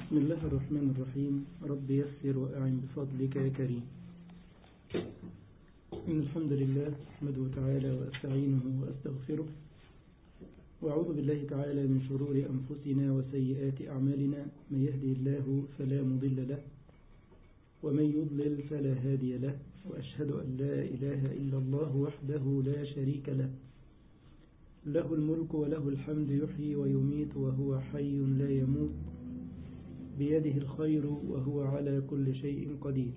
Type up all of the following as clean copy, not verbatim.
بسم الله الرحمن الرحيم. رب يسر وأعن بفضلك يا كريم. إن الحمد لله أحمده تعالى وأستعينه وأستغفره، وأعوذ بالله تعالى من شرور أنفسنا وسيئات أعمالنا. من يهدي الله فلا مضل له، ومن يضلل فلا هادي له، وأشهد أن لا إله إلا الله وحده لا شريك له، له الملك وله الحمد، يحيي ويميت وهو حي لا يموت، بيده الخير وهو على كل شيء قدير.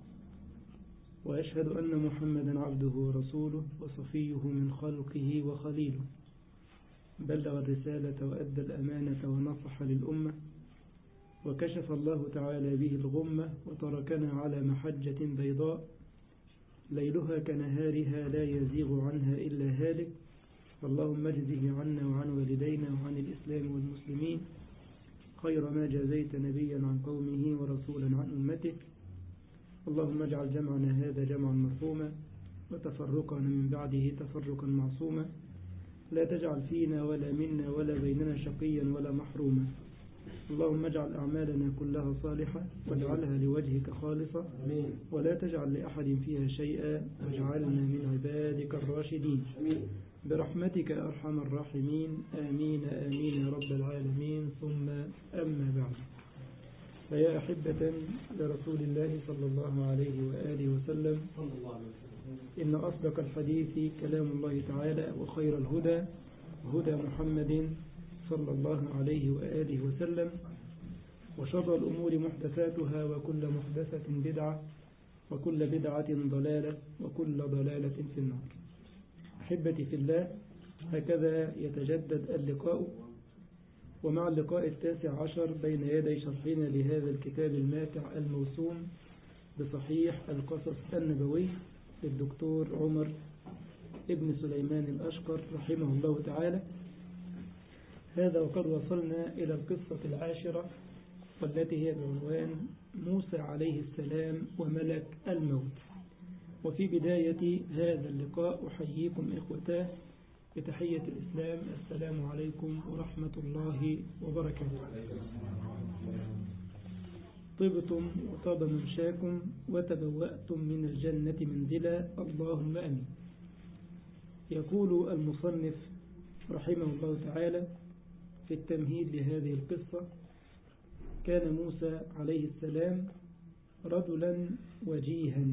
وأشهد أن محمدا عبده ورسوله وصفيه من خلقه وخليله، بلغ الرسالة وأدى الأمانة ونصح للأمة، وكشف الله تعالى به الغمة، وتركنا على محجة بيضاء ليلها كنهارها لا يزيغ عنها إلا هالك. اللهم اجزه عنا وعن والدينا وعن الإسلام والمسلمين خير ما جازيت نبيا عن قومه ورسولا عن أمته. اللهم اجعل جمعنا هذا جمعا مرحوما، وتفرقنا من بعده تفرقا معصوما، لا تجعل فينا ولا منا ولا بيننا شقيا ولا محروما. اللهم اجعل أعمالنا كلها صالحة، واجعلها لوجهك خالصة، ولا تجعل لأحد فيها شيئا، واجعلنا من عبادك الراشدين برحمتك أرحم الراحمين. آمين آمين يا رب العالمين. ثم أما بعد، فيا أحبة لرسول الله صلى الله عليه وآله وسلم، إن أصدق الحديث كلام الله تعالى، وخير الهدى هدى محمد صلى الله عليه وآله وسلم، وشر الأمور محدثاتها، وكل محدثة بدعة، وكل بدعة ضلالة، وكل ضلالة في النار. أحبتي في الله، هكذا يتجدد اللقاء، ومع اللقاء 19 بين يدي شرحنا لهذا الكتاب الماتع الموسوم بصحيح القصص النبوي للدكتور عمر ابن سليمان الأشقر رحمه الله تعالى. هذا وقد وصلنا إلى القصة 10، والتي هي بعنوان موسى عليه السلام وملك الموت. وفي بداية هذا اللقاء أحييكم إخوتاه بتحية الإسلام: السلام عليكم ورحمة الله وبركاته. طبتم وطاب ممشاكم وتبوأتم من الجنة منزلا، اللهم أمين. يقول المصنف رحمه الله تعالى في التمهيد لهذه القصة: كان موسى عليه السلام رجلا وجيها،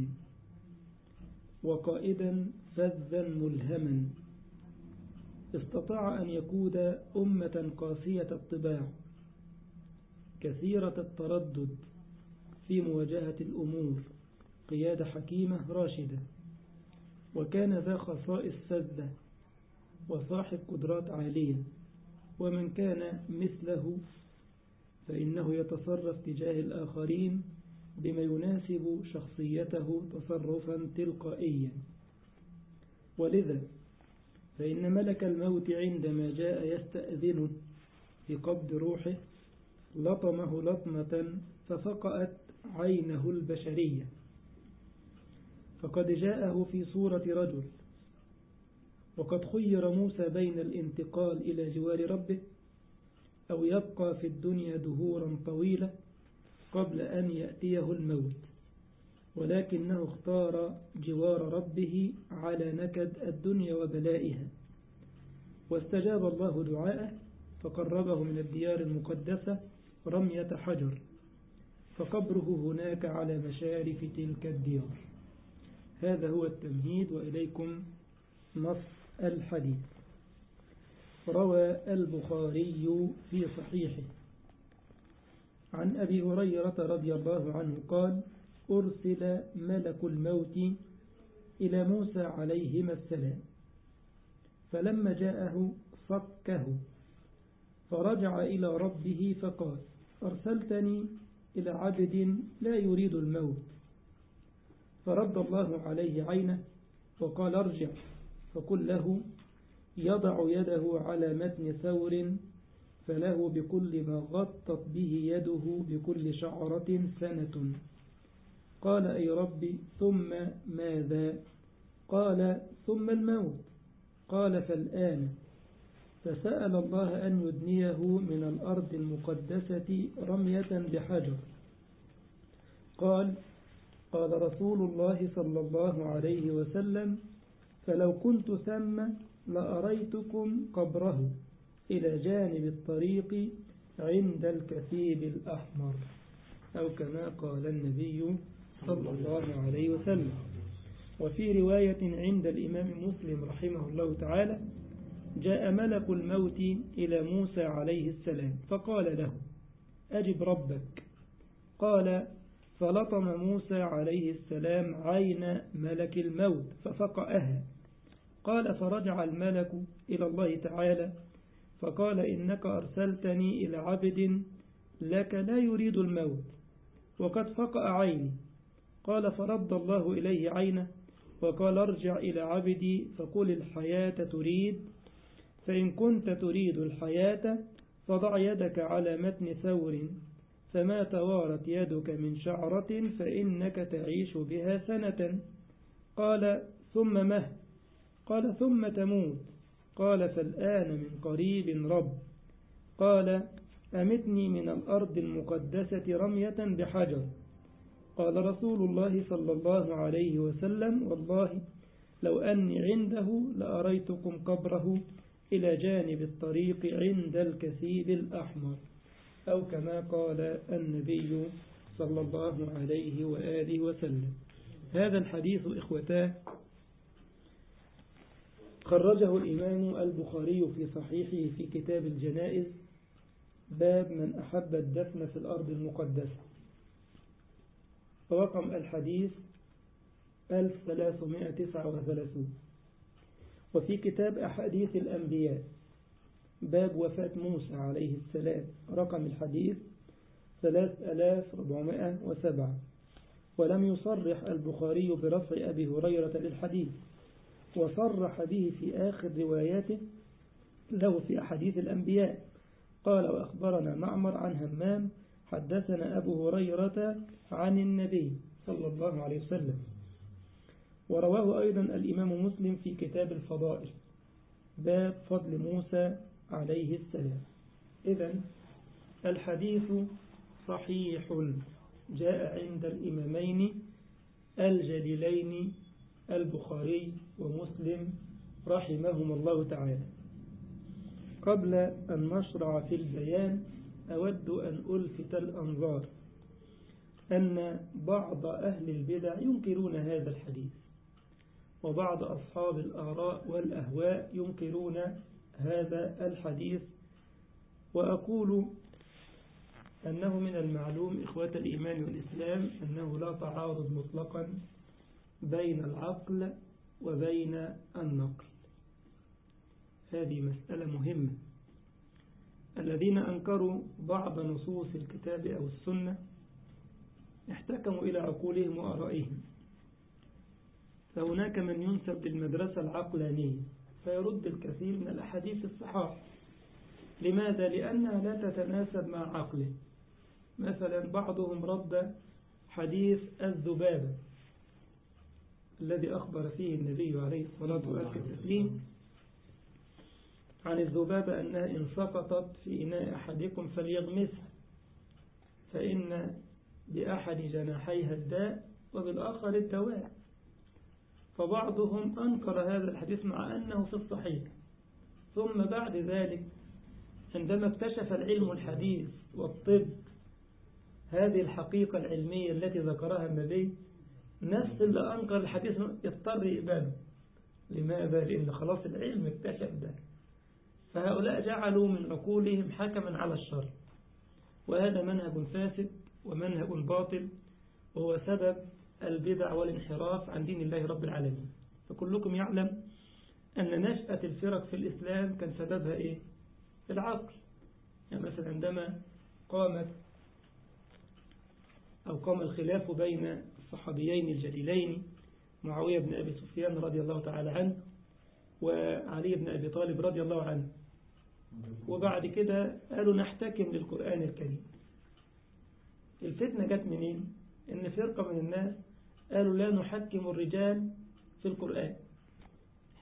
وقائدا فذا ملهما، استطاع أن يقود أمة قاسية الطباع كثيرة التردد في مواجهة الأمور، قيادة حكيمة راشدة. وكان ذا خصائص فذة وصاحب قدرات عالية، ومن كان مثله فإنه يتصرف تجاه الآخرين بما يناسب شخصيته تصرفا تلقائيا. ولذا فإن ملك الموت عندما جاء يستأذن في قبض روحه لطمه لطمة ففقأت عينه البشرية، فقد جاءه في صورة رجل. وقد خير موسى بين الانتقال إلى جوار ربه أو يبقى في الدنيا دهورا طويلة قبل أن يأتيه الموت، ولكنه اختار جوار ربه على نكد الدنيا وبلائها، واستجاب الله دعاءه فقربه من الديار المقدسة رمية حجر، فقبره هناك على مشارف تلك الديار. هذا هو التمهيد، وإليكم نص الحديث. روى البخاري في صحيحه عن أبي هريرة رضي الله عنه قال: أرسل ملك الموت إلى موسى عليهما السلام، فلما جاءه صكه، فرجع إلى ربه فقال: أرسلتني إلى عبد لا يريد الموت. فرد الله عليه عينه وقال: ارجع فقل له يضع يده على متن ثور، فله بكل ما غطت به يده بكل شعرة سنة. قال: أي ربي، ثم ماذا؟ قال: ثم الموت. قال: فالآن. فسأل الله أن يدنيه من الأرض المقدسة رمية بحجر. قال رسول الله صلى الله عليه وسلم: فلو كنت ثم لأريتكم قبره إلى جانب الطريق عند الكثيب الأحمر، أو كما قال النبي صلى الله عليه وسلم. وفي رواية عند الإمام مسلم رحمه الله تعالى: جاء ملك الموت إلى موسى عليه السلام فقال له: أجب ربك. قال: فلطم موسى عليه السلام عين ملك الموت ففقأها. قال: فرجع الملك إلى الله تعالى فقال: إنك أرسلتني إلى عبد لك لا يريد الموت وقد فقأ عيني. قال: فرد الله إليه عينه وقال: ارجع إلى عبدي فقل الحياة تريد، فإن كنت تريد الحياة فضع يدك على متن ثور، فما توارت يدك من شعرة فإنك تعيش بها سنة. قال: ثم مه؟ قال: ثم تموت. قال: فالآن من قريب رب. قال: أمتني من الأرض المقدسة رمية بحجر. قال رسول الله صلى الله عليه وسلم: والله لو أني عنده لأريتكم قبره إلى جانب الطريق عند الكثيب الأحمر، أو كما قال النبي صلى الله عليه وآله وسلم. هذا الحديث إخوتاه خرجه الإمام البخاري في صحيحه في كتاب الجنائز، باب من أحب الدفن في الأرض المقدسة، رقم الحديث 1339. وفي كتاب أحاديث الأنبياء باب وفاة موسى عليه السلام، رقم الحديث 3407. ولم يصرح البخاري برفع أبي هريرة للحديث، وصرح به في آخر رواياته له في أحاديث الأنبياء. قال: وأخبرنا معمر عن همام حدثنا أبو هريرة عن النبي صلى الله عليه وسلم. ورواه أيضا الإمام مسلم في كتاب الفضائل باب فضل موسى عليه السلام. إذن الحديث صحيح جاء عند الإمامين الجليلين البخاري ومسلم رحمهم الله تعالى. قبل أن نشرع في البيان أود أن ألفت الأنظار أن بعض أهل البدع ينكرون هذا الحديث، وبعض أصحاب الآراء والأهواء ينكرون هذا الحديث. وأقول أنه من المعلوم إخوة الإيمان والإسلام أنه لا تعارض مطلقا بين العقل وبين النقل. هذه مسألة مهمة. الذين أنكروا بعض نصوص الكتاب أو السنة احتكموا إلى عقولهم وآرائهم، فهناك من ينسب للمدرسة العقلانية فيرد الكثير من الأحاديث الصحاح. لماذا؟ لأنها لا تتناسب مع عقله. مثلا بعضهم رد حديث الذبابة الذي أخبر فيه النبي عليه الصلاة والسلام عن الذبابة أنها إن سقطت في إناء أحدكم فليغمسها، فإن بأحد جناحيها الداء وبالآخر الدواء. فبعضهم أنكر هذا الحديث مع أنه في الصحيح، ثم بعد ذلك عندما اكتشف العلم الحديث والطب هذه الحقيقة العلمية التي ذكرها النبي، نفس اللي أنكر الحديث يضطر يقبله. لماذا؟ لأن خلاص العلم اكتشف ده. فهؤلاء جعلوا من عقولهم حكما على الشر، وهذا منهج فاسد ومنهج باطل، وهو سبب البدع والانحراف عن دين الله رب العالمين. فكلكم يعلم أن نشأة الفرق في الإسلام كان سببها إيه؟ العقل. يعني مثلا عندما قام الخلاف بين الصحابيين الجليلين معاوية بن أبي سفيان رضي الله تعالى عنه وعلي بن أبي طالب رضي الله عنه، وبعد كده قالوا نحتكم للقرآن الكريم. الفتنة جت منين؟ إن فرقة من الناس قالوا لا نحكم الرجال في القرآن،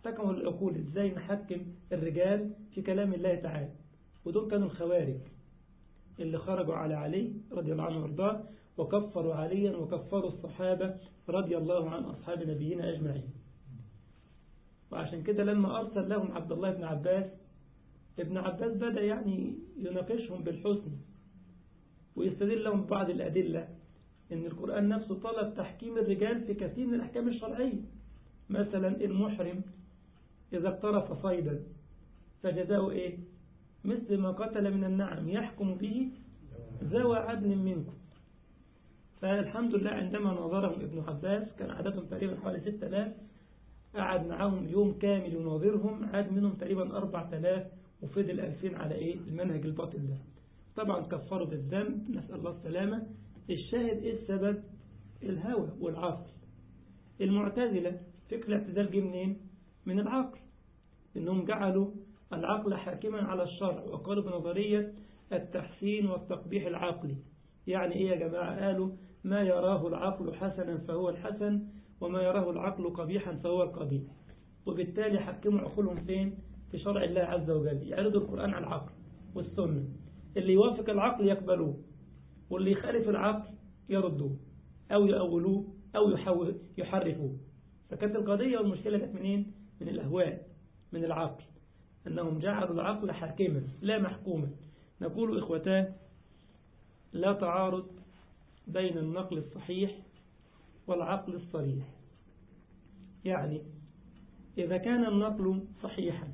حكموا العقول إزاي نحكم الرجال في كلام الله تعالى. ودول كانوا الخوارج اللي خرجوا على علي رضي الله عنه وارضاه وكفروا عليا وكفروا الصحابة رضي الله عن أصحاب نبينا أجمعين. وعشان كده لما أرسل لهم عبد الله بن عباس، ابن عباس بدأ يعني يناقشهم بالحسن ويستدل لهم بعض الأدلة إن القرآن نفسه طلب تحكيم الرجال في كثير من الأحكام الشرعية. مثلا المحرم إذا اقترف صيدا فجزاؤه إيه؟ مثل ما قتل من النعم يحكم به ذوى عدل منكم. فالحمد لله عندما نظرهم ابن عباس كان عددهم تقريبا حوالي 6000، قعد معهم يوم كامل يناظرهم، عاد منهم تقريبا 4000 وفضل 2000 على إيه؟ المنهج الباطل ده. طبعا كفروا بالذنب، نسأل الله السلامة. الشاهد إيه السبب؟ الهوى والعقل. المعتزلة فكر الاعتزال جه منين؟ من العقل، إنهم جعلوا العقل حاكما على الشرع وقالوا بنظرية التحسين والتقبيح العقلي. يعني إيه يا جماعة؟ قالوا ما يراه العقل حسنا فهو الحسن وما يراه العقل قبيحا فهو القبيح. وبالتالي حكموا عقولهم فين؟ في شرع الله عز وجل. يعرضوا القرآن على العقل والسنة، اللي يوافق العقل يقبلوه واللي يخالف العقل يردوه أو يأولوه أو يحرفوه. فكانت القضية والمشكلة كانت منين؟ من الأهواء، من العقل، أنهم جعلوا العقل حاكما لا محكوما. نقول إخوتان لا تعارض بين النقل الصحيح والعقل الصريح. يعني إذا كان النقل صحيحا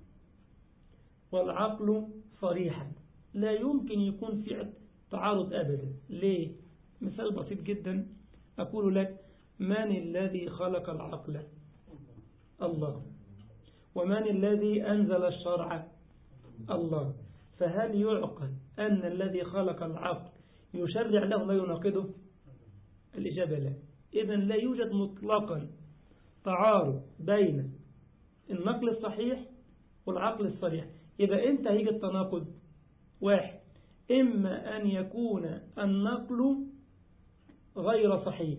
والعقل صريحا لا يمكن يكون في تعارض أبدا. ليه؟ مثال بسيط جدا أقول لك: من الذي خلق العقل؟ الله. ومن الذي أنزل الشرع؟ الله. فهل يعقل أن الذي خلق العقل يشرع له ما يناقضه؟ الإجابة لا. إذن لا يوجد مطلقا تعارض بين النقل الصحيح والعقل الصريح. إذا أنت هيجي التناقض واحد: إما أن يكون النقل غير صحيح،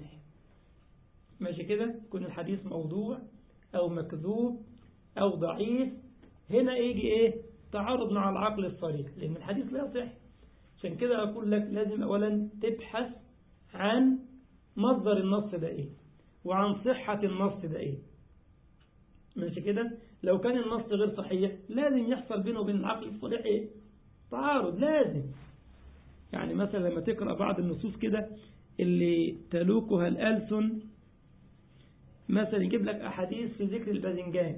ماشي كده، يكون الحديث موضوع أو مكذوب أو ضعيف. هنا يجي إيه؟ تعارض مع العقل الصريح، لأن الحديث لا يصح. عشان كده أقول لك لازم أولا تبحث عن مصدر النص ده إيه وعن صحة النص ده إيه، ماشي كده. لو كان النص غير صحيح لازم يحصل بينه وبين العقل الصريح إيه؟ تعارض لازم. يعني مثلا لما تقرأ بعض النصوص كده اللي تلوكها الألسن، مثلا يجيب لك أحاديث في ذكر الباذنجان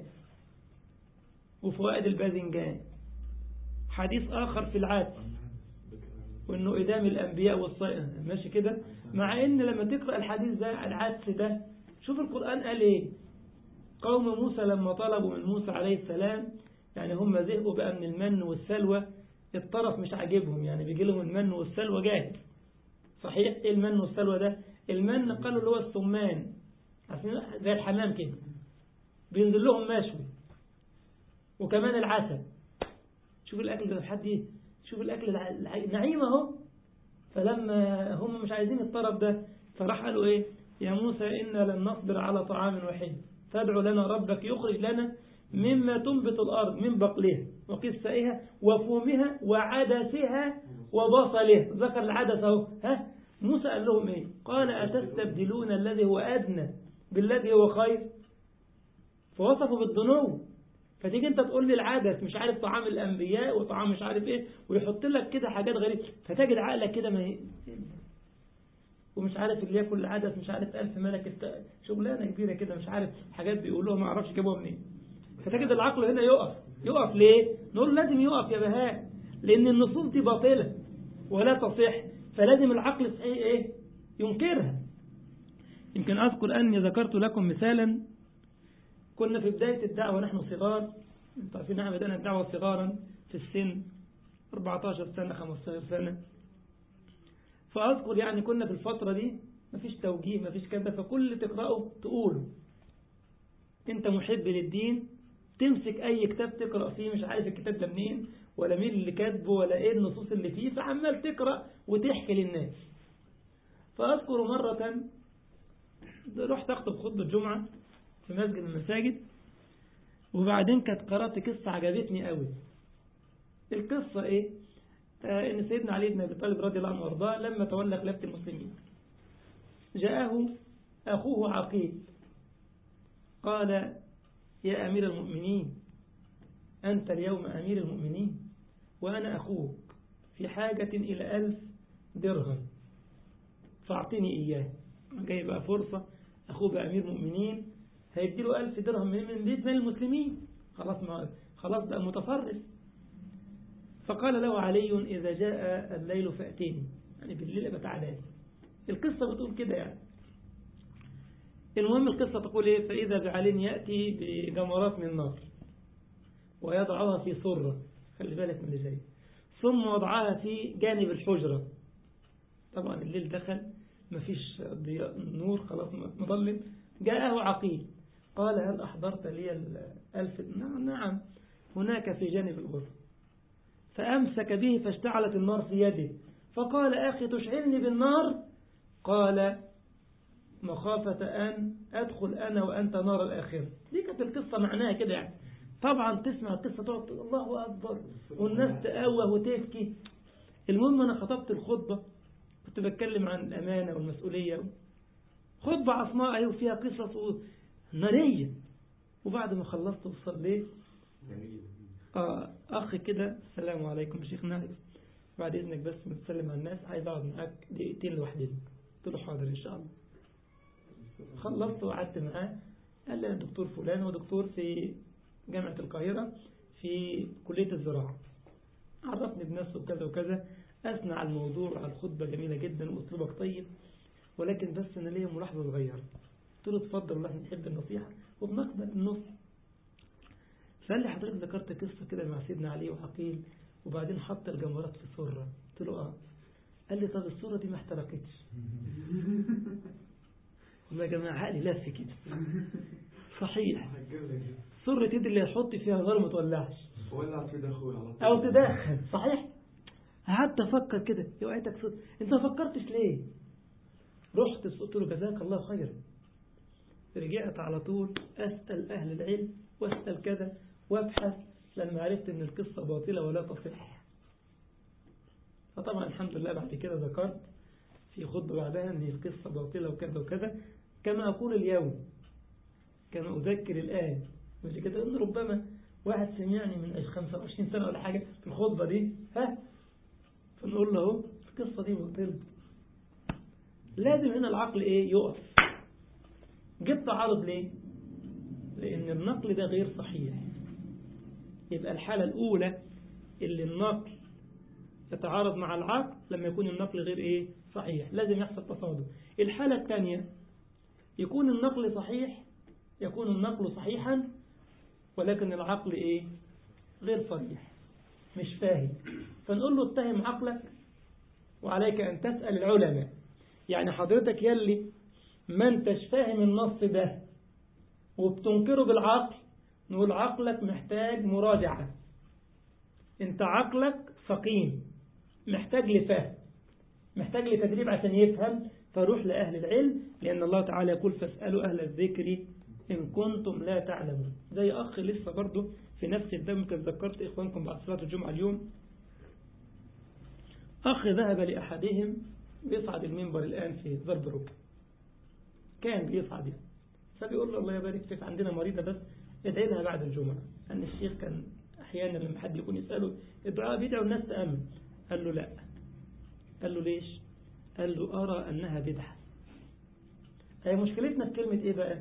وفوائد الباذنجان، حديث آخر في العدس وإنه إدام الأنبياء والصائم، ماشي كده. مع إن لما تقرأ الحديث ده العدس ده، شوف القرآن قال إيه: قوم موسى لما طلبوا من موسى عليه السلام، يعني هم ذهبوا بقى من المن والسلوى، الطرف مش عاجبهم، يعني بيجي لهم المن والسلوى جاهز. صحيح. إيه المن والسلوى ده؟ المن قالوا اللي هو الثمان، زي الحمام كده بينزل لهم مشوي، وكمان العسل. شوف الأكل ده لحد إيه؟ شوف الأكل نعيم أهو. فلما هم مش عايزين الطرف ده فراح قالوا إيه: يا موسى إنا لن نصبر على طعام واحد فادع لنا ربك يخرج لنا مما تنبت الأرض من بقلها وقثائها وفومها وعدسها وبصلها. ذكر العدس أهو. ها، موسى قال لهم إيه؟ قال أتستبدلون الذي هو أدنى بالذي هو خير. فوصفوا بالدنو. فتيجي انت تقول لي العدس مش عارف طعام الأنبياء وطعام مش عارف ايه، ويحط لك كده حاجات غريبة، فتجد عقلك كده ما هي ومش عارف اللي ياكل العدس مش عارف 1000 ملك، شغلانة كبيرة كده، مش عارف حاجات بيقولوها ما اعرفش جابوها منين. فتجد العقل هنا يقف ليه؟ نقول لازم يقف يا بهاء، لأن النصوص دي باطلة ولا تصح، فلازم العقل الصحيح ايه؟ ينكرها. يمكن أذكر أني ذكرت لكم مثالا. كنا في بداية الدعوة نحن صغار، انتوا عارفين نحن بدأنا الدعوة صغارا في السن 14 سنة 15 سنة. فأذكر يعني كنا في الفترة دي مفيش توجيه مفيش كذا، فكل اللي تقرأه تقوله. انت محب للدين تمسك أي كتاب تقرأ فيه، مش عارف الكتاب ده منين ولا مين اللي كاتبه ولا ايه النصوص اللي فيه، فعمال تقرأ وتحكي للناس. فأذكر مرة رحت أخطب خطبة جمعة في مسجد من المساجد، وبعدين كانت قرأت قصة عجبتني قوي. القصة إيه؟ إن سيدنا علي بن أبي طالب رضي الله عنه وارضاه لما تولى خلافة المسلمين جاءه أخوه عقيل قال: يا أمير المؤمنين، أنت اليوم أمير المؤمنين وأنا أخوك في حاجة إلى 1000 درهم فأعطيني إياه. جاي بقى فرصة، أخوه بقى أمير مؤمنين هيديله 1000 درهم من بيت مال المسلمين، خلاص بقى متصرف. فقال له علي: إذا جاء الليل فأتيني، يعني بالليل بقى تعالى لي. القصة بتقول كده يعني. المهم القصة تقول إيه؟ فإذا بعلي يأتي بجمرات من نار ويضعها في صرة، خلي بالك من اللي جاي، ثم وضعها في جانب الحجرة. طبعا الليل دخل مفيش ضياء، نور خلاص مظلم. جاءه عقيل قال: هل أحضرت لي 1000؟ نعم، هناك في جانب الغرفة. فأمسك به فاشتعلت النار في يده، فقال: أخي تشعلني بالنار؟ قال: مخافة أن أدخل أنا وأنت نار الآخرة. دي كانت القصة معناها كده يعني. طبعا تسمع القصة تقعد الله أكبر والناس تقوى وتبكي. المهم أنا خطبت الخطبة، كنت بتكلم عن الأمانة والمسؤولية، خطبة عصماء أيوة فيها قصص نارية. وبعد ما خلصت وصليت أخي كده: السلام عليكم يا شيخ نايف، بعد إذنك بس بتسلم على الناس، عايز أقعد معاك دقيقتين لوحدنا. قلت له حاضر إن شاء الله. خلصت وقعدت معاه. قال لي: أنا دكتور فلان ودكتور في جامعة القاهرة في كلية الزراعة. عرفني بنفسه وكذا وكذا، أثنى على الموضوع وعلى الخطبة جميلة جدا وأسلوبك طيب، ولكن بس أنا ليا ملاحظة صغيرة. قلت له: اتفضل، والله نحب النصيحة وبنقبل النص. فقال لي: حضرتك ذكرت قصة كده مع سيدنا علي وعقيل وبعدين حط الجمرات في سرة. قلت له: قال لي: طب السرة دي ما احترقتش؟ والله يا جماعة عقلي لف كده. صحيح، سرة يد اللي هتحط فيها نار ما تولعش أو تدخل. صحيح. قعدت أفكر كده، يوقعتك سرة، أنت ما فكرتش ليه؟ رحت قلت له: جزاك الله خيرا. رجعت على طول أسأل أهل العلم وأسأل كذا وأبحث، لما عرفت أن القصة باطلة ولا تصح. فطبعا الحمد لله بعد كده ذكرت في خطبة بعدها أن القصة باطلة وكذا وكذا، كما أقول اليوم كما أذكر الآن. مش كده أن ربما واحد سمعني من 25 سنة ولا حاجة في الخطبة دي، فنقول له القصة دي باطلة. لازم هنا العقل يقف. جبت عرض ليه؟ لأن النقل ده غير صحيح. يبقى الحالة الأولى اللي النقل يتعارض مع العقل لما يكون النقل غير صحيح، لازم يحصل تصادم. الحالة الثانية يكون النقل صحيح، يكون النقل صحيحا ولكن العقل غير صريح، مش فاهم. فنقول له: اتهم عقلك وعليك أن تسأل العلماء. يعني حضرتك يلي ما انتش فاهم النص ده وبتنكره بالعقل، نقول عقلك محتاج مراجعة، انت عقلك سقيم، محتاج لفهم، محتاج لتدريب عشان يفهم. فروح لأهل العلم، لأن الله تعالى يقول: فاسألوا أهل الذكر إن كنتم لا تعلمون. زي أخ لسه برضه في نفس الدم، كنت ذكرت إخوانكم بعد صلاة الجمعة اليوم، أخ ذهب لأحدهم بيصعد المنبر الآن في زربروك، كان بيصعد، فبيقول له: الله يبارك فيك، عندنا مريضة بس ادعي لها بعد الجمعة. أن الشيخ كان أحيانا لما حد يكون يسأله الدعاء بيدعوا الناس تأمن. قال له: لا. قال له: ليش؟ قال له: أرى أنها بدعة. هي مشكلتنا في كلمة بقى؟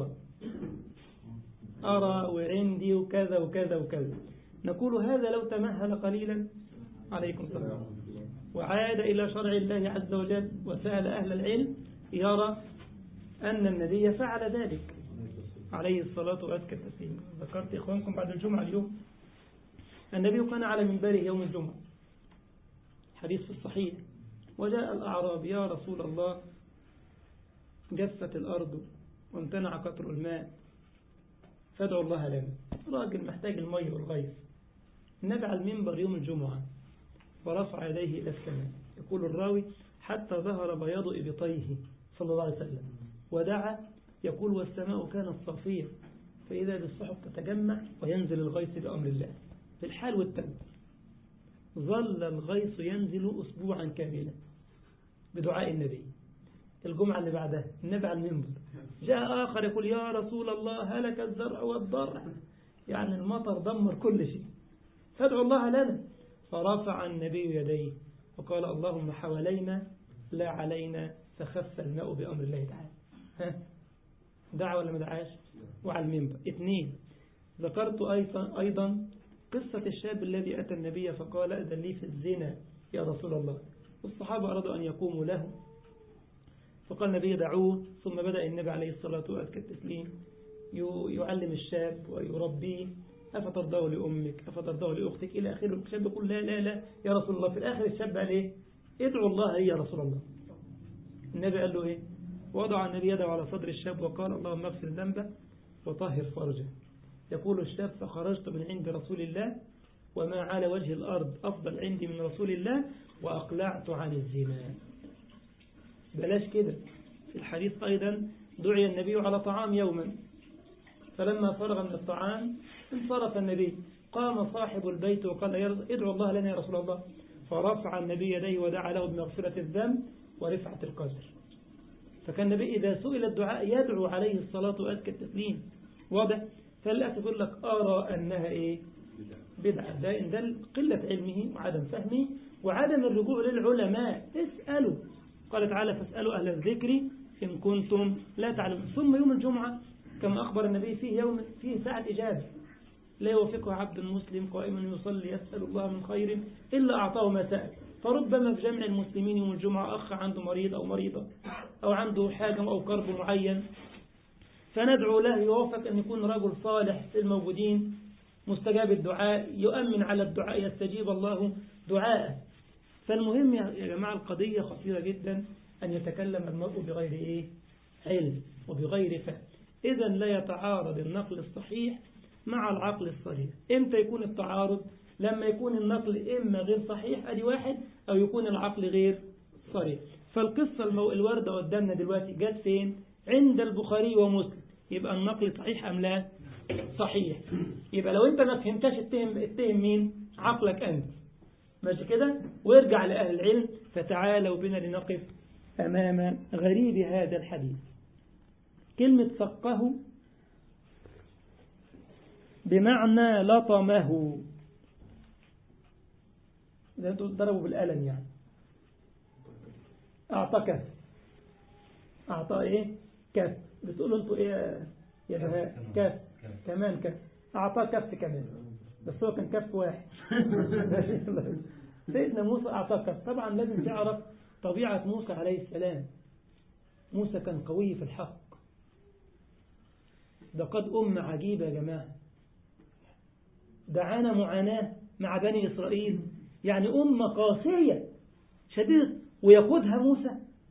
أرى وعندي وكذا وكذا وكذا. نقول هذا لو تمهل قليلا، عليكم السلام، وعاد إلى شرع الله عز وجل وسأل أهل العلم، يرى أن النبي فعل ذلك عليه الصلاة وأزكى التسليم. ذكرت إخوانكم بعد الجمعة اليوم النبي كان على منبره يوم الجمعة، حديث في الصحيح، وجاء الأعراب: يا رسول الله، جفت الأرض وامتنع قطر الماء فادعوا الله لنا. راجل محتاج المي والغيث. النبي على المنبر يوم الجمعة ورفع يديه إلى السماء، يقول الراوي: حتى ظهر بياض إبطيه صلى الله عليه وسلم، ودعا، يقول: والسماء كانت صافية فإذا بالصحف تتجمع وينزل الغيث بأمر الله في الحال والتو. ظل الغيث ينزل أسبوعا كاملا بدعاء النبي. الجمعة اللي بعدها النبي على المنبر جاء آخر يقول يا رسول الله هلك الزرع والضرع، يعني المطر دمر كل شيء، فادعوا الله لنا. فرفع النبي يديه وقال اللهم حوالينا لا علينا، فخف الماء بأمر الله تعالى. ها دعا ولا ما دعاش؟ وعلى المنبر. 2. ذكرت أيضا قصة الشاب الذي أتى النبي فقال أذن لي في الزنا يا رسول الله، والصحابة أرادوا أن يقوموا له فقال النبي دعوه. ثم بدأ النبي عليه الصلاة والتسليم يعلم الشاب ويربيه، أفترضاه لأمك أفترضاه لأختك إلى آخره. الشاب يقول لا لا لا يا رسول الله. في الآخر الشاب قال إيه؟ ادعو الله لي يا رسول الله. النبي قال له إيه؟ وضع النبي يده على صدر الشاب وقال اللهم اغفر ذنبه وطهر فرجه. يقول الشاب فخرجت من عند رسول الله وما على وجه الأرض أفضل عندي من رسول الله وأقلعت عن الزنا. بلاش كده. في الحديث أيضا دعي النبي على طعام يوما، فلما فرغ من الطعام انصرف النبي، قام صاحب البيت وقال ادعو الله لنا يا رسول الله، فرفع النبي يديه ودعا له بمغفرة الذنب ورفعة القدر. فكان النبي إذا سئل الدعاء يدعو عليه الصلاة وأزكى التسليم. واضح؟ فللأسف يقول لك أرى أنها إيه؟ بدعة. ده قلة علمه وعدم فهمه وعدم الرجوع للعلماء. اسألوا، قال تعالى فاسألوا أهل الذكر إن كنتم لا تعلمون. ثم يوم الجمعة كما أخبر النبي فيه ساعة إجابة لا يوفقها عبد مسلم قائما يصلي يسأل الله من خير إلا أعطاه ما سأل. فربما في جمع المسلمين يوم الجمعة أخ عنده مريض أو مريضة أو عنده حاجة أو كرب معين، فندعو له يوفق أن يكون رجل صالح في الموجودين مستجاب الدعاء، يؤمن على الدعاء يستجيب الله دعاءه. فالمهم يا جماعة القضية خطيرة جدا أن يتكلم المرء بغير إيه؟ علم وبغير فهم. إذا لا يتعارض النقل الصحيح مع العقل الصريح. إمتى يكون التعارض؟ لما يكون النقل إما غير صحيح أدي واحد، أو يكون العقل غير صريح. فالقصة الوردة قدامنا دلوقتي جت فين؟ عند البخاري ومسلم. يبقى النقل صحيح أم لا؟ صحيح. يبقى لو أنت ما فهمتش اتهم مين؟ عقلك أنت. ماشي كده؟ وارجع لأهل العلم. فتعالوا بنا لنقف أمام غريب هذا الحديث. كلمة فقه بمعنى لطمه، ضربوا بالقلم يعني. أعطى كف. أعطى إيه؟ كف. بتقولوا أنتوا إيه يا بهاء؟ كف كمان كف. أعطى كف كمان، بس هو كان كف واحد. سيدنا موسى أعطى كف. طبعا لازم تعرف طبيعة موسى عليه السلام. موسى كان قوي في الحق. ده قد أمة عجيبة يا جماعة. دعانا معاناة مع بني إسرائيل، يعني أمة قاسية شديدة ويقودها موسى.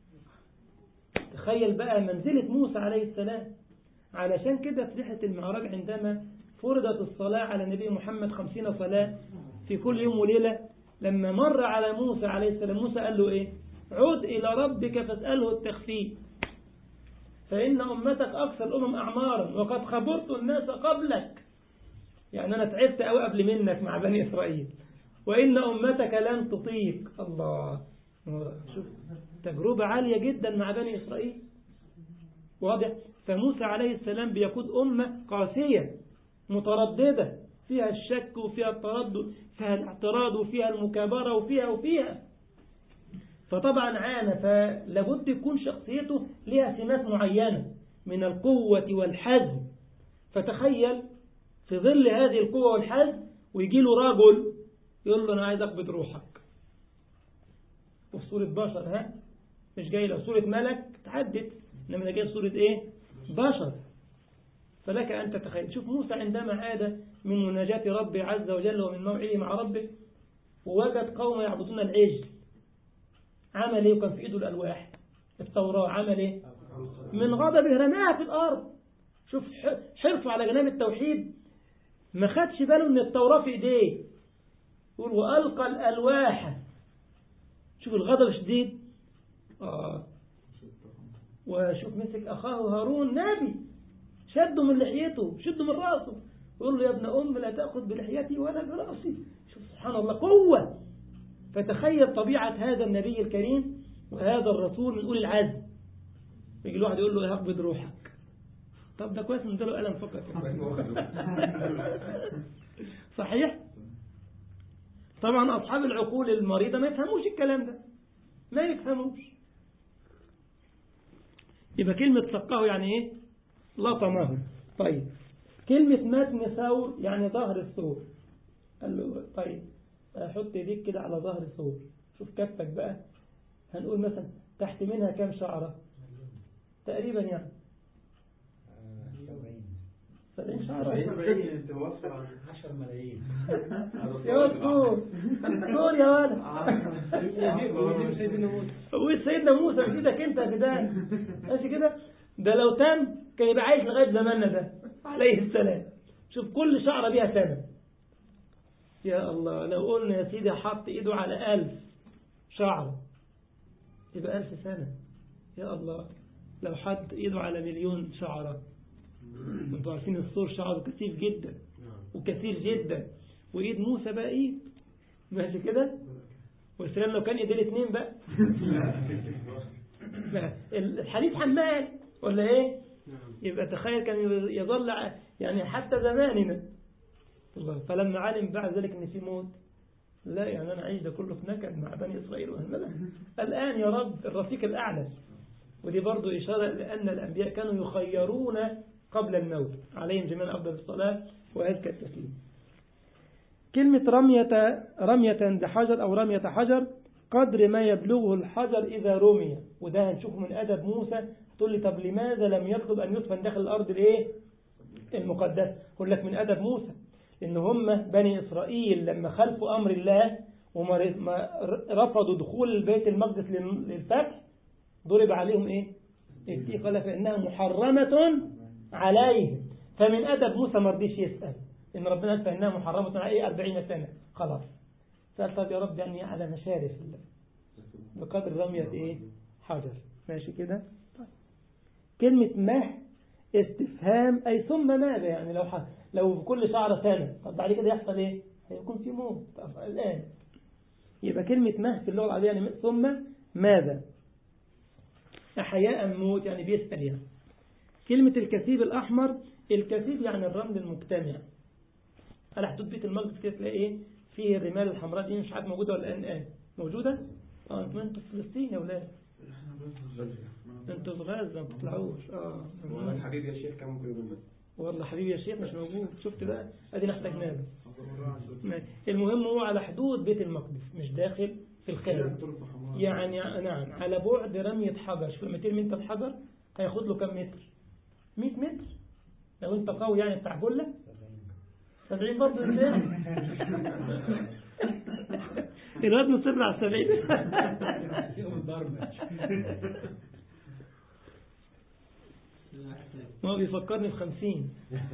تخيل بقى منزلة موسى عليه السلام. علشان كده في رحلة المعراج عندما فرضت الصلاة على النبي محمد 50 صلاة في كل يوم وليلة، لما مر على موسى عليه السلام موسى قال له إيه؟ عد إلى ربك فاسأله التخفيف، فإن أمتك أكثر الأمم أعمارا وقد خبرت الناس قبلك. يعني أنا تعبت أوي قبل منك مع بني إسرائيل، وإن أمتك لن تطيق. الله، شوف تجربة عالية جدا مع بني إسرائيل. واضح؟ فموسى عليه السلام بيقود أمة قاسية مترددة، فيها الشك وفيها التردد، فيها الاعتراض وفيها المكابرة وفيها. فطبعا عانى، فلابد يكون شخصيته لها سمات معينة من القوة والحزم. فتخيل في ظل هذه القوة والحزم ويجي له رجل يقول له أنا عايز أقبض روحك، وفي صورة بشر. ها، مش جاي له صورة ملك تحدث، إنما جاي صورة إيه؟ بشر. فلك أن تتخيل. شوف موسى عندما عاد من مناجاة ربه عز وجل ومن موعده مع ربه ووجد قوم يعبدون العجل، عمل إيه؟ وكان في إيده الألواح التوراة، عمل إيه؟ من غضبه رماها في الأرض. شوف حرصه على جناب التوحيد، ما خدش باله ان التوراة في ايديه. يقول وألقى الألواح. شوف الغضب شديد. وشوف مسك أخاه هارون نبي شده من لحيته، شده من رأسه، يقول له يا ابن أم لا تأخذ بلحيتي ولا برأسي. شوف سبحان الله قوة. فتخيل طبيعة هذا النبي الكريم وهذا الرسول من أولي العزم، يجي الواحد يقول له هقبض روحك. طب ده كويس من له ألم فقط. صحيح؟ طبعا أصحاب العقول المريضة ما يفهموش الكلام ده، ما يفهموش. يبقى كلمة سقاه يعني إيه؟ لطمه. طيب كلمة متن ثور يعني ظهر الثور. قال له طيب حط يديك كده على ظهر الثور، شوف كفك بقى، هنقول مثلا تحت منها كام شعرة تقريبا يعني 70 شعرة. 70 توصل عن 10 ملايين. يا ولد ثور يا ولد. سيدنا موسى مش ايدك انت كده ماشي كده. ده لو تم كان يبقى عايش لغاية زماننا ده عليه السلام. شوف كل شعرة بيها سنة. يا الله لو قلنا يا سيدي حط ايده على 1000 شعر يبقى 1000 سنة. يا الله لو حط ايده على 1,000,000 شعرة. انتوا عارفين الثور شعره كثيف جدا وكثير جدا، وايد موسى بقى ايد ماشي كده. والسلام لو كان ايدين 2 بقى الحديث حمال ولا ايه. يبقى تخيل كان يظل يعني حتى زماننا. فلما علم بعد ذلك ان في موت، لا يعني انا عايش ده كله في نكد مع بني اسرائيل وهملا الان يا رب الرفيق الاعلى. ودي برضو اشاره لان الانبياء كانوا يخيرون قبل الموت عليهم جميعا افضل الصلاه وازكى التسليم. كلمه رميه بحجر او رميه حجر قدر ما يبلغه الحجر اذا رمي. وده هنشوفه من ادب موسى. تقول لي طب لماذا لم يطلب ان يدفن داخل الارض الايه المقدسه؟ اقول لك من ادب موسى إن هم بني إسرائيل لما خلفوا أمر الله وما رفضوا دخول بيت المقدس للفتح ضرب عليهم إيه؟ قال فإنها محرمة عليهم. فمن أدب موسى ما رضيش يسأل إن ربنا قال فإنها محرمة عليه 40 سنة خلاص. سأل طب يا رب يعني على مشارف الله بقدر رمية إيه؟ حجر. ماشي كده. طيب. كلمة مه استفهام أي ثم ماذا يعني لو بكل شعر سنة طب بعد كده يحصل ايه؟ هيكون في موت الآن. يبقى كلمة مه في اللغة العربية يعني ثم ماذا. أحياء موت يعني بيسأل يعني. كلمة الكثيب الأحمر الكثيب يعني الرمل المجتمع على حدود بيت المقدس كده تلاقي ايه فيه الرمال الحمراء دي. مش عارف موجودة ولا الآن موجودة؟ انتوا في فلسطين يا ولاد انتوا صغار ما بتطلعوش. والله حبيبي يا شيخ كان ممكن يقول والله حبيبي يا شيخ مش موجود. شفت بقى ادي احتاجنا له. المهم هو على حدود بيت المقدس مش داخل في الخارج يعني. نعم على بعد رمية حجر. شوف لما ترمي انت الحجر هياخد له كم متر؟ 100 متر لو انت قوي يعني بتاع جله 70 برضه ازاي. الواد مصر على 70 يوم الضرب. ما هو بيفكرني في 50.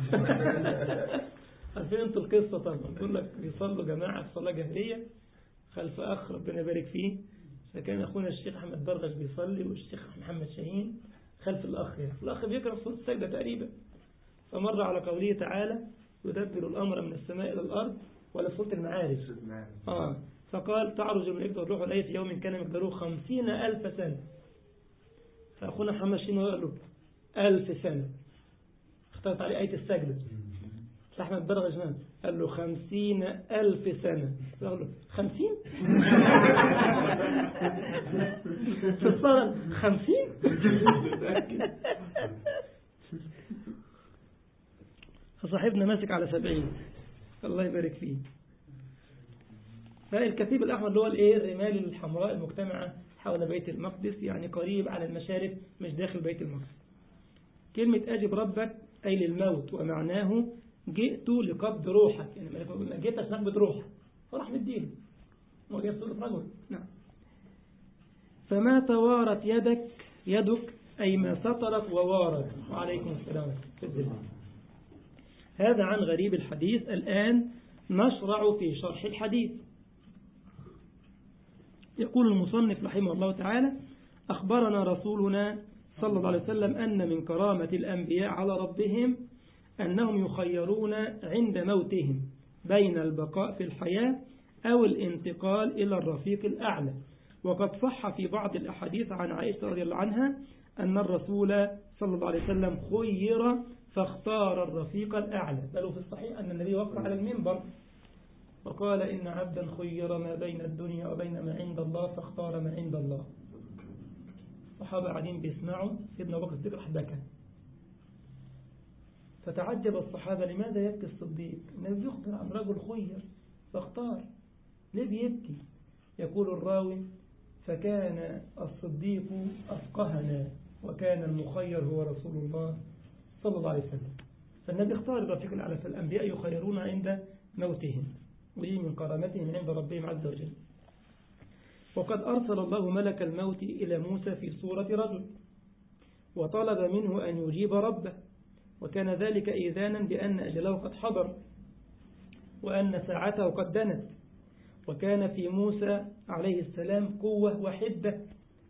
عارفين انتوا القصة طبعا. بيقول لك بيصلوا جماعة في صلاة جهرية خلف أخ ربنا يبارك فيه. فكان أخونا الشيخ أحمد برغش بيصلي والشيخ محمد شاهين خلف الأخ يعني. الأخ بيقرأ صوت السجدة تقريبا. فمر على قوله تعالى يدبر الأمر من السماء إلى الأرض ولا صوت المعارج. فقال تعرج الملائكة والروح إليه في يوم كان مقداره 50,000 سنة. فأخونا محمد شاهين قال له 1000 سنة. اختارت عليه آية السجدة. أحمد برغش قال له 50,000 سنة. قال له 50 في الصلاة 50. فصاحبنا ماسك على 70. الله يبارك فيه. فالكثيب الأحمر اللي هو الايه الرمال الحمراء المجتمعة حول بيت المقدس يعني قريب على المشارف مش داخل بيت المقدس. كلمة أجب ربك أي للموت ومعناه جئت لقبض روحك يعني جئت عشان أقبض روحك فراح مديله هو جاي صورة رجل. نعم. فما توارت يدك أي ما سطرت ووارت. وعليكم السلام في الدنيا. هذا عن غريب الحديث. الآن نشرع في شرح الحديث. يقول المصنف رحمه الله تعالى أخبرنا رسولنا صلى الله عليه وسلم أن من كرامة الأنبياء على ربهم أنهم يخيرون عند موتهم بين البقاء في الحياة أو الانتقال إلى الرفيق الأعلى. وقد صح في بعض الأحاديث عن عائشة رضي الله عنها أن الرسول صلى الله عليه وسلم خير فاختار الرفيق الأعلى، بل في الصحيح أن النبي وقف على المنبر وقال إن عبدا خير ما بين الدنيا وبين ما عند الله فاختار ما عند الله. الصحابة قاعدين بيسمعوا سيدنا أبو بكر الصديق بكى، فتعجب الصحابة لماذا يبكي الصديق؟ النبي يخبر عن رجل خير فاختار، ليه بيبكي؟ يقول الراوي فكان الصديق أفقهنا وكان المخير هو رسول الله صلى الله عليه وسلم. فالنبي اختار الرفيق الأعلى، فالأنبياء يخيرون عند موتهم، ودي من كرامتهم عند ربهم عز وجل. وقد أرسل الله ملك الموت إلى موسى في صورة رجل وطلب منه أن يجيب ربه، وكان ذلك إيذانا بأن أجله قد حضر وأن ساعته قد دنت، وكان في موسى عليه السلام قوة وحدة،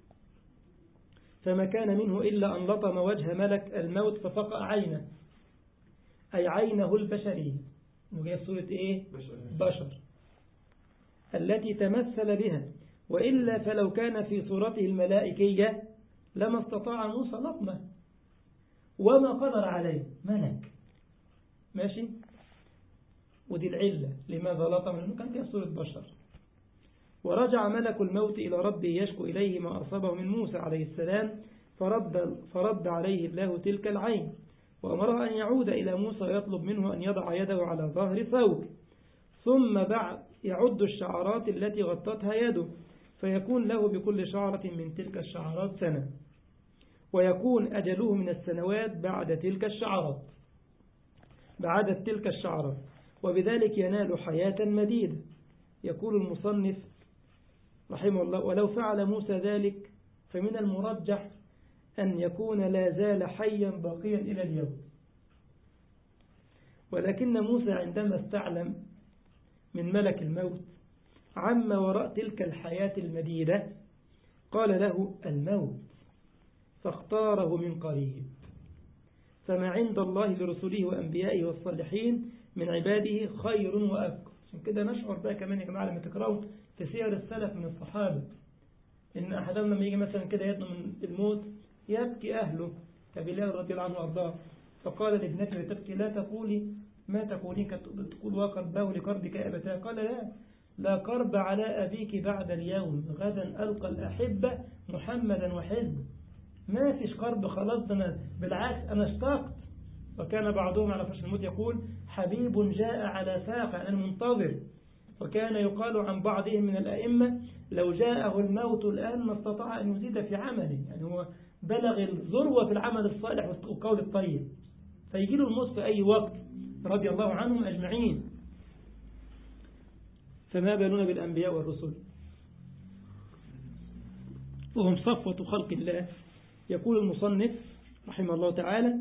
فما كان منه إلا أن لطم وجه ملك الموت ففقأ عينه، أي عينه البشرية، وهي صورة إيه؟ بشر التي تمثل بها، وإلا فلو كان في صورته الملائكية لما استطاع موسى لطمه وما قدر عليه، ملك ماشي. ودي العلة لماذا لطم، لأنه كان في صورة بشر. ورجع ملك الموت إلى ربه يشكو إليه ما أصابه من موسى عليه السلام، فرد عليه الله تلك العين، وأمره أن يعود إلى موسى ويطلب منه أن يضع يده على ظهر ثوب، ثم بعد يعد الشعرات التي غطتها يده، فيكون له بكل شعرة من تلك الشعرات سنة، ويكون أجله من السنوات بعد تلك الشعرات، وبذلك ينال حياة مديدة. يقول المصنف رحمه الله ولو فعل موسى ذلك فمن المرجح أن يكون لا زال حيا باقيا إلى اليوم، ولكن موسى عندما استعلم من ملك الموت عما وراء تلك الحياة المديدة قال له الموت، فاختاره من قريب. فما عند الله لرسله وأنبيائه والصالحين من عباده خير وأبقى. عشان كده نشعر بقى كمان يا جماعة لما تقرأوا في سير السلف من الصحابة إن أحدهم لما يجي مثلا كده يدنو من الموت يبكي أهله كبلال رضي الله عنه وأرضاه، فقال لابنته تبكي لا تقولي ما تقولين تقول وقرباه لقربك يا أبتاه، قال لا قرب على أبيك بعد اليوم، غدا ألقى الأحبة محمدا وحزب، ما فيش قرب خلاص، بالعكس أنا اشتقت. وكان بعضهم على فرش الموت يقول حبيب جاء على ساقة أنا منتظر. وكان يقال عن بعضهم من الأئمة لو جاءه الموت الآن ما استطاع أن يزيد في عمله، يعني هو بلغ الذروة في العمل الصالح والقول الطيب، فيجي له الموت في أي وقت رضي الله عنهم أجمعين. فما بالنا بالأنبياء والرسل وهم صفوة خلق الله. يقول المصنف رحمه الله تعالى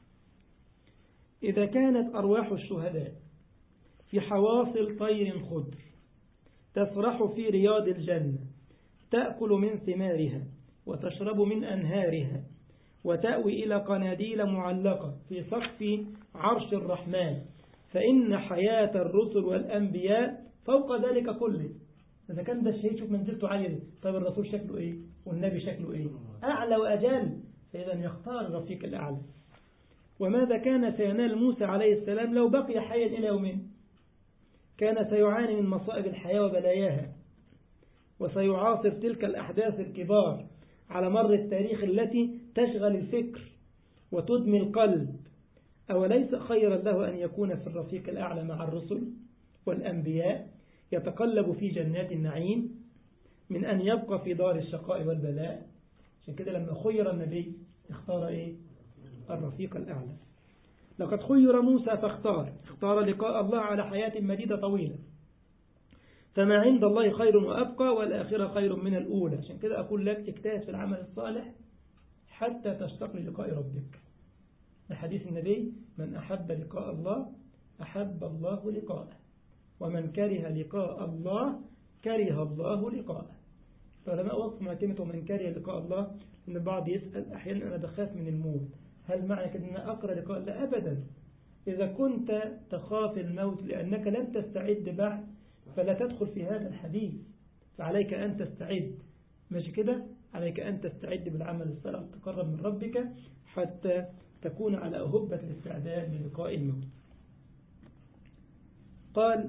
إذا كانت أرواح الشهداء في حواصل طير خضر تسرح في رياض الجنة، تأكل من ثمارها وتشرب من أنهارها، وتأوي إلى قناديل معلقة في سقف عرش الرحمن، فإن حياة الرسل والأنبياء فوق ذلك كله. إذا كان ده الشيء شوف منزلته عالية، طيب الرسول شكله إيه والنبي شكله إيه، أعلى وأجل، فإذا يختار الرفيق الأعلى. وماذا كان سينال موسى عليه السلام لو بقي حيا إلى يومين؟ كان سيعاني من مصائب الحياة وبلاياها، وسيعاصر تلك الأحداث الكبار على مر التاريخ التي تشغل الفكر وتدمي القلب. أوليس خيرا له أن يكون في الرفيق الأعلى مع الرسل والأنبياء يتقلب في جنات النعيم من أن يبقى في دار الشقاء والبلاء؟ عشان كده لما خير النبي اختار إيه؟ الرفيق الأعلى. لقد خير موسى اختار لقاء الله على حياة مديدة طويلة، فما عند الله خير وأبقى، والآخرة خير من الأولى. عشان كده أقول لك اجتهد في العمل الصالح حتى تشتاق للقاء ربك. لحديث النبي من أحب لقاء الله أحب الله لقاءه، ومن كره لقاء الله كره الله لقاءه. فلما وقف معتمة ومن كره لقاء الله إن البعض يسأل أحيانا أنا بخاف من الموت، هل معنى كده أن أقرأ لقاء؟ لا أبدا. إذا كنت تخاف الموت لأنك لم تستعد بعد فلا تدخل في هذا الحديث، فعليك أن تستعد، ماشي كده؟ عليك أن تستعد بالعمل الصالح وتقرب من ربك حتى تكون على أهبة الاستعداد للقاء الموت. قال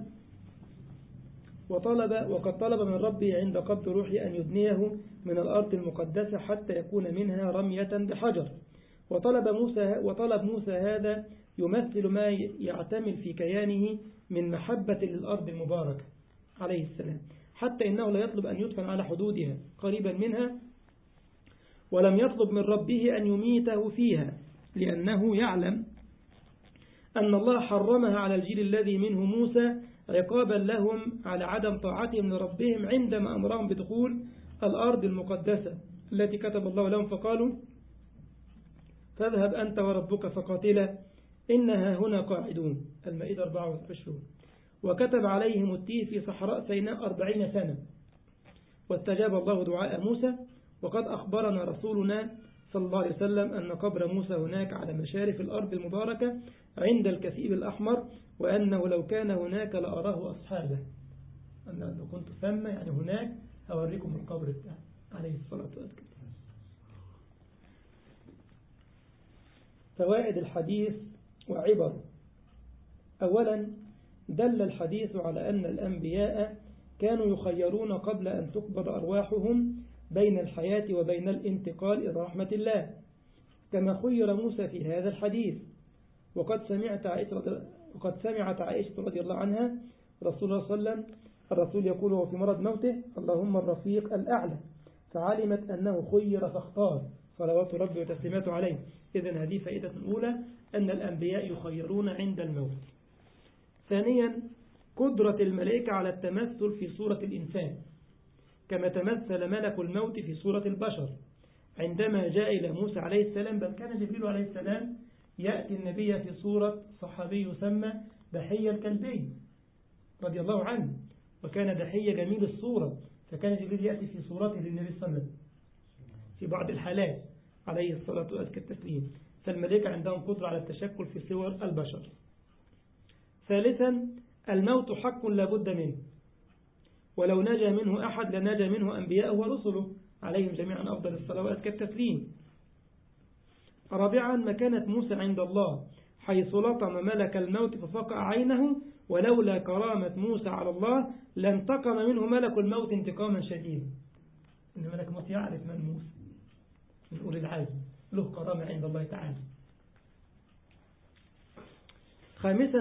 وقد طلب من ربه عند قبض روحه أن يدنيه من الأرض المقدسة حتى يكون منها رمية بحجر. وطلب موسى هذا يمثل ما يعتمل في كيانه من محبة للأرض المباركة عليه السلام، حتى إنه لا يطلب أن يدفن على حدودها قريبا منها، ولم يطلب من ربه أن يميته فيها، لأنه يعلم أن الله حرمها على الجيل الذي منه موسى عقابا لهم على عدم طاعتهم لربهم عندما أمرهم بدخول الأرض المقدسة التي كتب الله لهم، فقالوا فاذهب أنت وربك فقاتلا إنها هنا قاعدون. المائدة 24. وكتب عليهم التيه في صحراء سيناء 40 سنة، واستجاب الله دعاء موسى. وقد أخبرنا رسولنا صلى الله عليه وسلم أن قبر موسى هناك على مشارف الأرض المباركة عند الكثيب الأحمر، وأنه لو كان هناك لأراه أصحابه. أن لو كنت ثم يعني هناك أوريكم القبر بتاعه عليه الصلاة والسلام. فوائد الحديث وعبر. أولا، دل الحديث على أن الأنبياء كانوا يخيرون قبل أن تقبض أرواحهم بين الحياة وبين الانتقال إلى رحمة الله، كما خير موسى في هذا الحديث. وقد سمعت عائشة رضي الله عنها رسول الله صلى الله عليه وسلم الرسول يقول وهو في مرض موته اللهم الرفيق الأعلى، فعلمت أنه خير فاختار صلوات ربي وتسليماته عليه. إذن هذه فائدة أولى، أن الأنبياء يخيرون عند الموت. ثانيا، قدرة الملائكة على التمثل في صورة الإنسان، كما تمثل ملك الموت في صورة البشر عندما جاء إلى موسى عليه السلام، بل كان جبريل عليه السلام يأتي النبي في صورة صحابي يسمى دحية الكلبي رضي الله عنه، وكان دحية جميل الصورة، فكان جبريل يأتي في صورته للنبي صلى الله عليه وسلم في بعض الحالات عليه الصلاة والتسليم. فالملائكة عندهم قدرة على التشكل في صور البشر. ثالثا، الموت حق لا بد منه، ولو نجا منه أحد لنجا منه أنبياء ورسله عليهم جميعا أفضل الصلوات كالتسليم. رابعا، مكانة موسى عند الله، حيث لطم ملك الموت ففقع عينه، ولولا كرامة موسى على الله لانتقم منه ملك الموت انتقاما شديدا. إن ملك الموت يعرف من موسى من أولي العزم، له كرامة عند الله تعالى. خامسا،